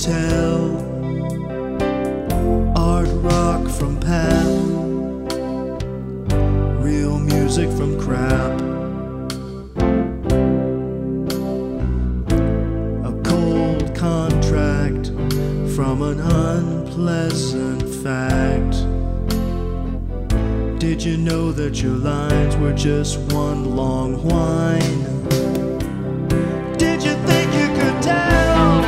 tell? Art rock from pap, real music from crap. A cold contract from an unpleasant fact. Did you know that your lines were just one long whine? Did you think you could tell?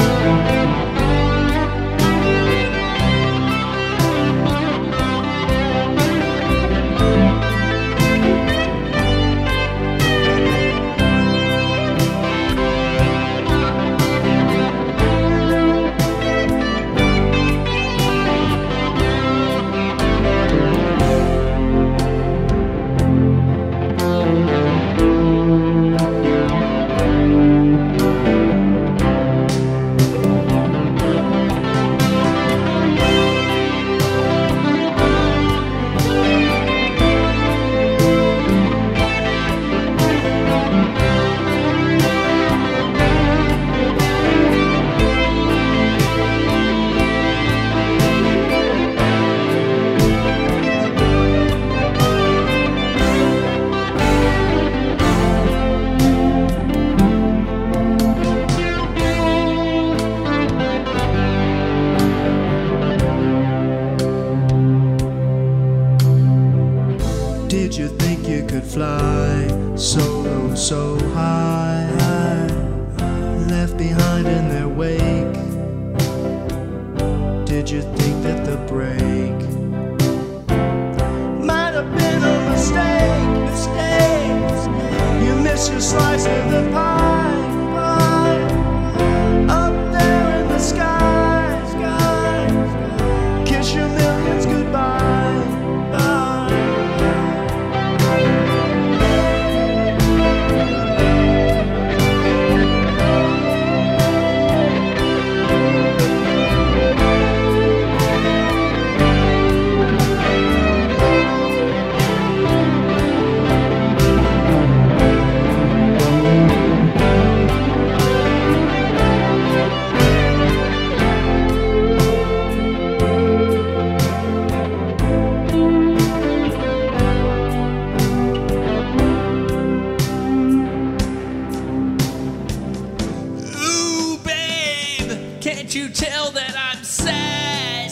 Did you think you could fly so high, left behind in their wake? Did you think that the break might have been a mistake? You missed your slice of the pie, up there in the sky. Kiss your millions goodbye. Can't you tell that I'm sad?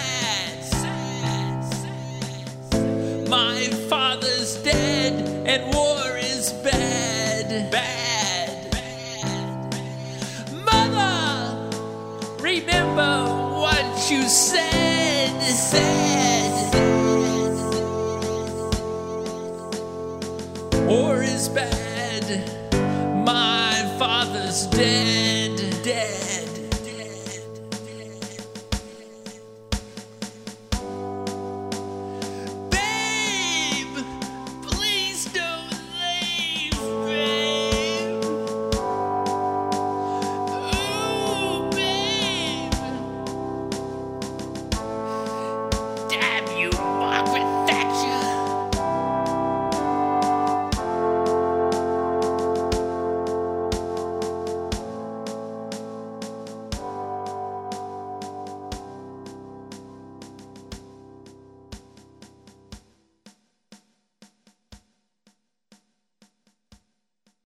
My father's dead and war is bad. Mother, remember what you said.